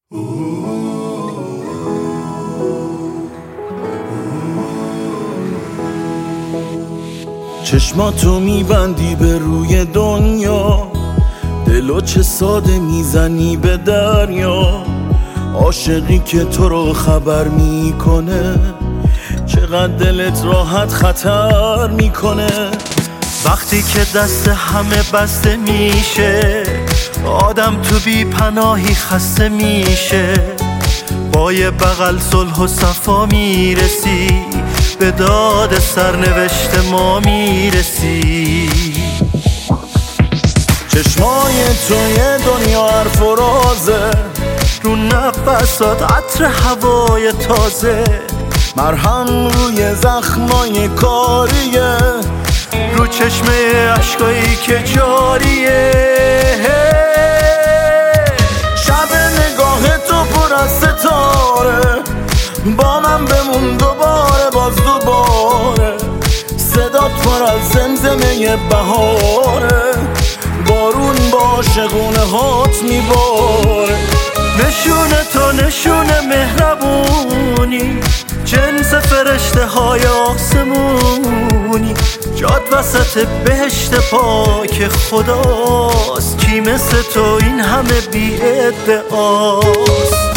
چشماتو میبندی به روی دنیا، دلو چه ساده میزنی به دریا. عاشقی که تو رو خبر میکنه، چقدر دلت راحت خطر میکنه. وقتی که دست همه بسته میشه، آدم تو بی پناهی خسته میشه. با یه بغل صلح و صفا میرسی، به داد سرنوشت ما میرسی. چشمای تو یه دنیا حرف و رازه، رو نفسات عطر هوای تازه. مرهم روی زخمای کاریه، رو چشمه عشقایی که جاریه. شب نگاه تو پر از ستاره، با من بمون دوباره باز دوباره. صدات پر از زمزمه بهاره، بارون با عاشقونه هات میباره. نشون تو نشون مهربونی، جنس فرشته های آسمونی. جاد وسط بهشت پاک خداست، کی مثل تو این همه بی ادعاست.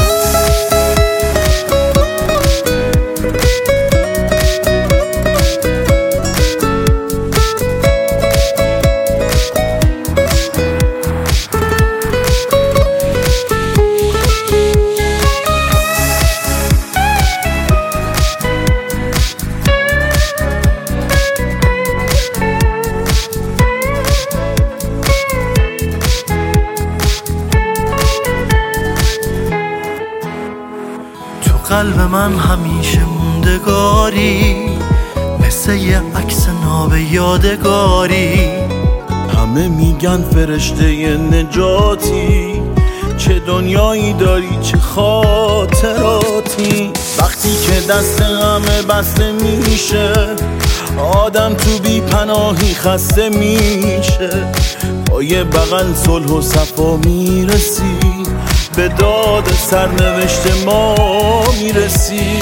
قلب من همیشه موندگاری، مثل یه عکس ناب یادگاری. همه میگن فرشته نجاتی، چه دنیایی داری چه خاطراتی. وقتی که دست همه بسته میشه، آدم تو بی پناهی خسته میشه. با یه بغل صلح و صفا میرسی، به داد سرنوشت ما میرسی.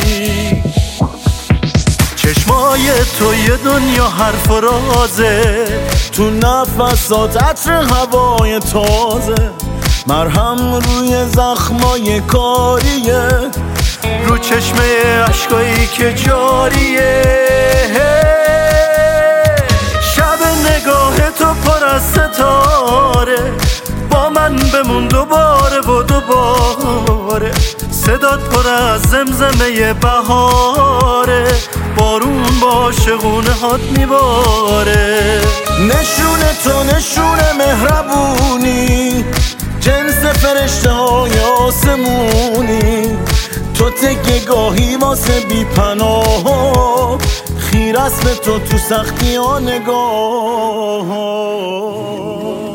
چشمای تو یه دنیا حرف و رازه، تو نفسات عطر هوای تازه. مرهم روی زخمای کاریه، رو چشمه عشقایی که جاریه. شب نگاه تو پر از ستاره، با من بمون دوباره و دوباره. صدات پر از زمزمه بهاره، بارون با عاشقونه هات میباره. نشون تو نشون مهربونی، جنس فرشته های آسمونی. تو تکیه گاهی واسه بی پناه، خیر است به تو سختی ها نگاه.